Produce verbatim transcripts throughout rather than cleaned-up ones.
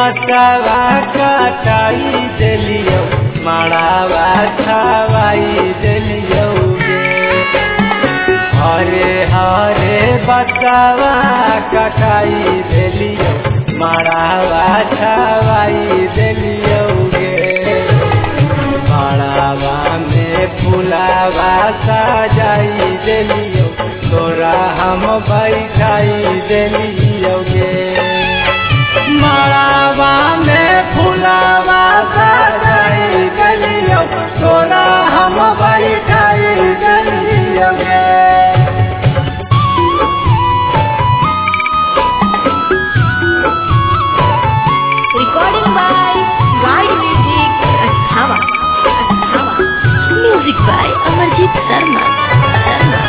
बचावा कटाई दिलियो मड़ावा छवाई दिलियो हरे हरे बचावा कटाई दिलियो मड़ावा छवाई दिलियो मड़ावा में फुलावा सजाई दिलियो तोरा हम बैठाई दिलियो गे मड़ावा में फुलावा सजाई दिलियो तोरा हम बैठाई दिलियो गे। Recording by Guide Music Asthava. Asthava. Music by Amarjit Sharma. Sharma.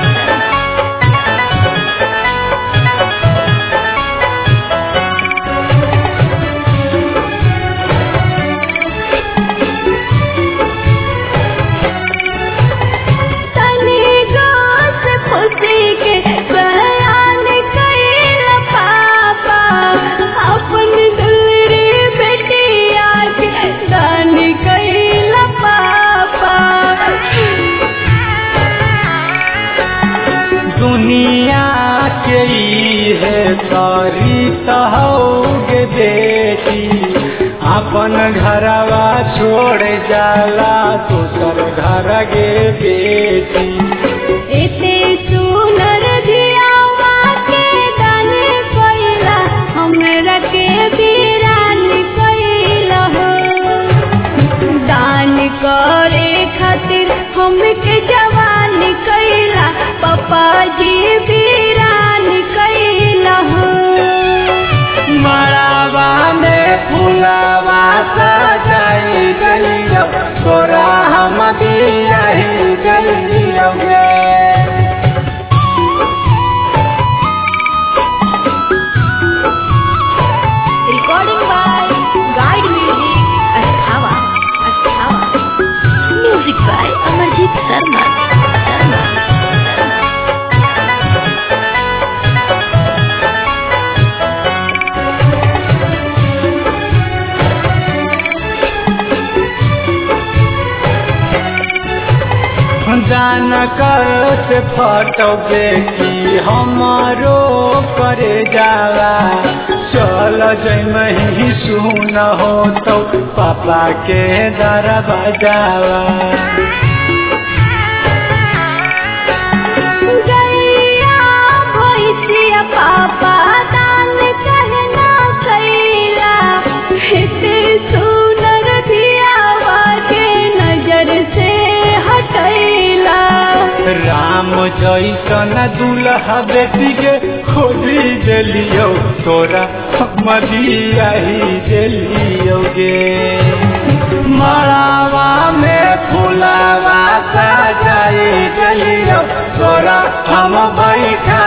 दुनिया के है सारी तहोगे बेटी अपन घरवा छोड़ जाला दूसर घर गे बेटी एते सुनर दियावा के दान कोइला हमरा के वीरान कोइला हो दान करे खातिर हमके जवान कोइला पापा जी वीरान कैला हो मड़ावा में फुलावा सजाई दिलियो तोरा हम बियाही दिलियो गे। Recording by Guide Music Asthava. Asthava. Music by Amarjit Sharma. Sharma. जान कर से फटोगे कि हमारो करे जावा चल जमही सुन हो तो पापा के दर बजावा पापा दान कहना कैला सुनर दियावा के नजर से हटैला राम जैसन दूल्हा बेटी के खोजी दिलियो तोरा मदियाही दिलियो गे मड़ावा में फुलावा सजाई दिलियो तोरा हम बैठा